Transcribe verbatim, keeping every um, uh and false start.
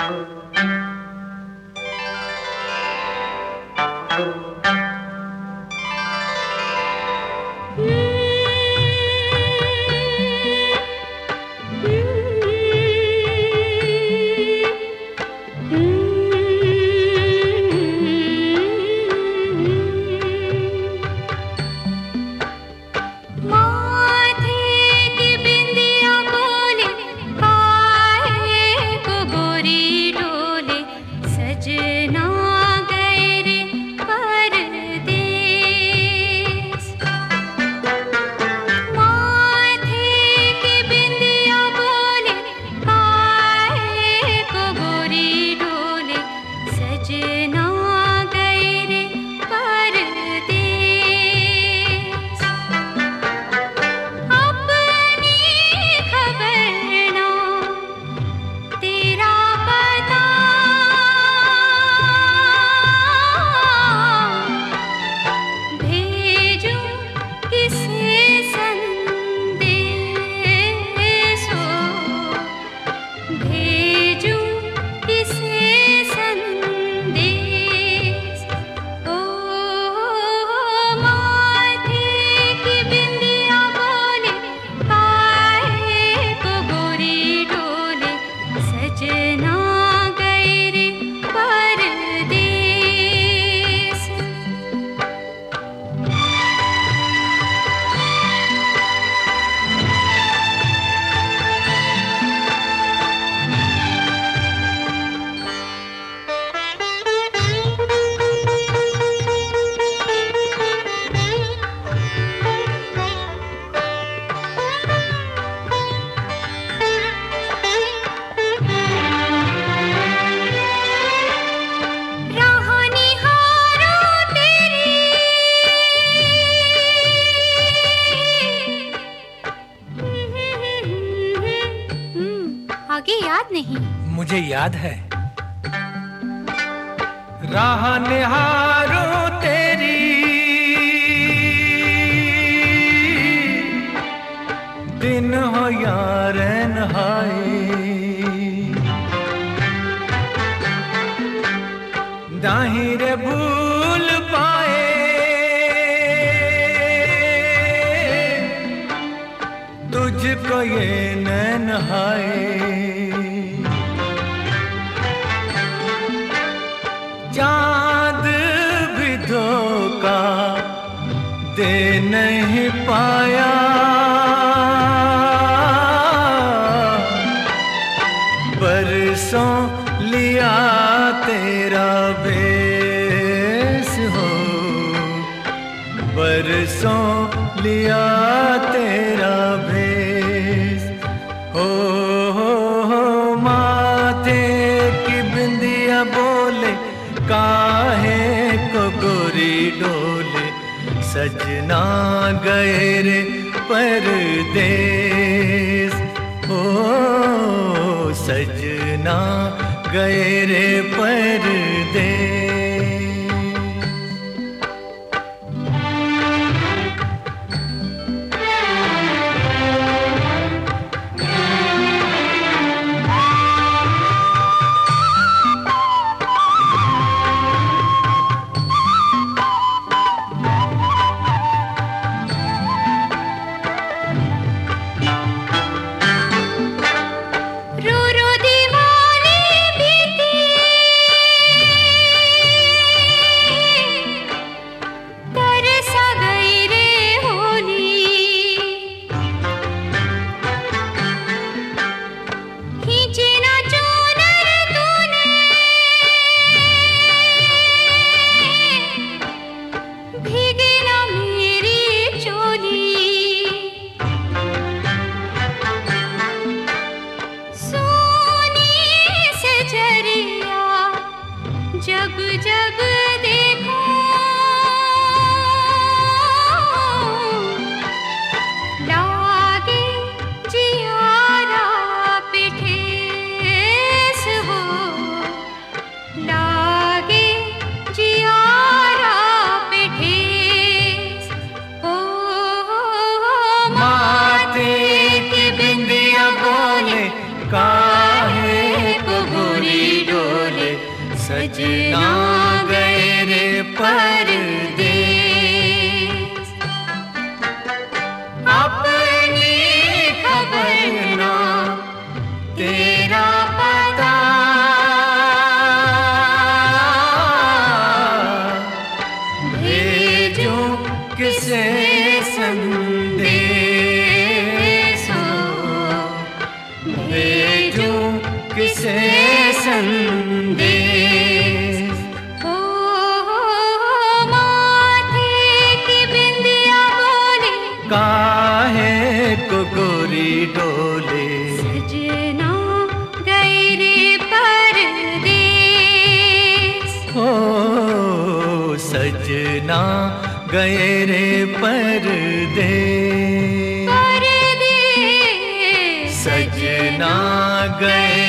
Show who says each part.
Speaker 1: मुझे याद है। राह निहारूं तेरी, दिन हो या रैन हाय, दाहिर भूल पाए तुझको ये नैन हाय। चाँद भी धोखा दे नहीं पाया, बरसों लिया तेरा भेस हो, बरसों लिया तेरा भेस हो, हो, हो माथे की बिंदिया बोले काहे को गोरी डोले, सजना गए रे परदेस, ओ सजना गए रे परदेस।
Speaker 2: रो रो दीवानी बीती
Speaker 1: सजना गए रे परदेस, अपनी खबर ना तेरा पता, भेजूं किसे संदेश, भेजूं किसे संदेश।
Speaker 2: हो माथे की बिंदिया बोले,
Speaker 1: काहे को गोरी डोले,
Speaker 2: सजना गए रे परदेस।
Speaker 1: हो सजना गए रे परदेस,
Speaker 2: परदेस
Speaker 1: सजना गए